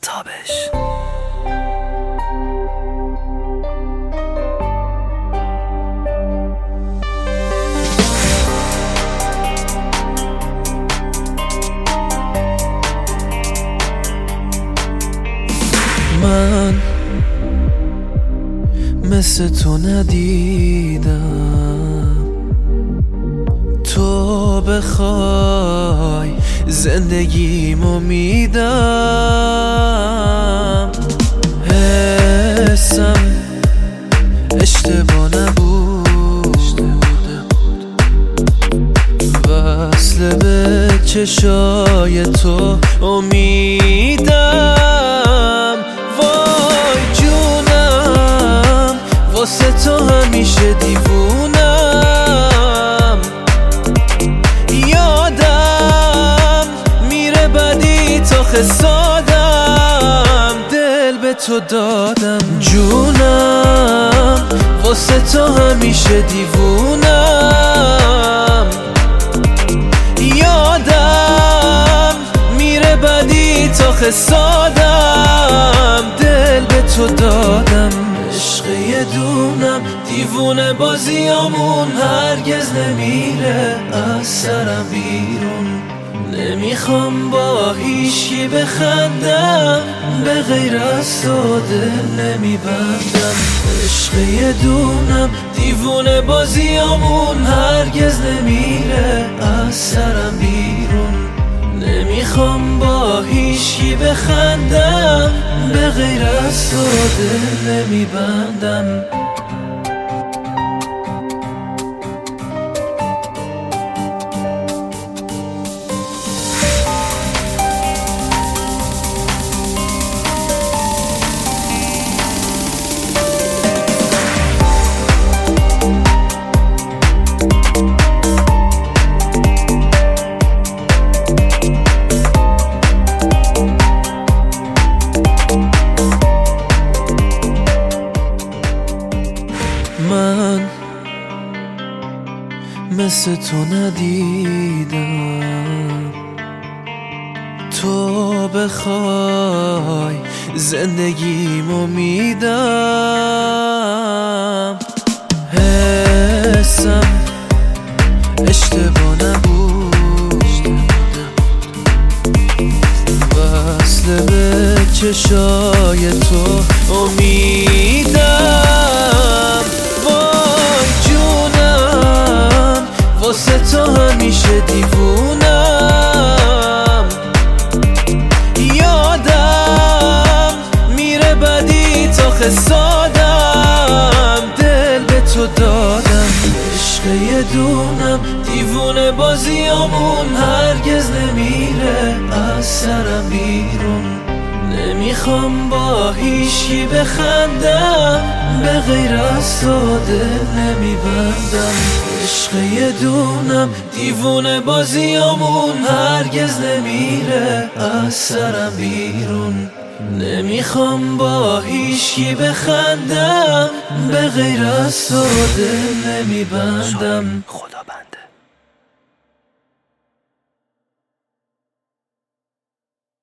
تابش. من مثل تو ندیدم، تو بخوای زندگیمو میدم. حسم اشتباه نبود، وصل به چشای تو امیدم. وای جونم واسه تو همیشه دیوونم. یادم میره بدی تا خسادم، دل به تو دادم. جونم واسه تو همیشه دیوونم. یادم میره بدی تا خسادم، دل به تو دادم. عشق یه دونم دیوونه بازیامون هرگز نمیره از سرم بیرون. نمیخوام با هیچی بخندم، به غیر از تو دل نمیبندم. عشق یه دونم دیوونه بازیامون هرگز نمیره از سرم بیرون. نمیخوام با هیچی بخندم، به غیر از تو دل نمیبندم. من مثل تو ندیدم، تو بخوای زندگیمو میدم. حسم اشتباه نبود، وصل به چشای تو امیدم. واسه تو همیشه دیوونم. یادم میره بدی تا خسادم، دل به تو دادم. عشق یه دونم دیوونه بازیامون هرگز نمیره از سرم بیرون. نمیخوام با هیچی بخندم، به غیر از تو دل نمیبندم. عشق یه دونم دیوونه بازیامون هرگز نمیره از سرم بیرون. نمیخوام با هیچی بخندم، به غیر از تو دل نمیبندم.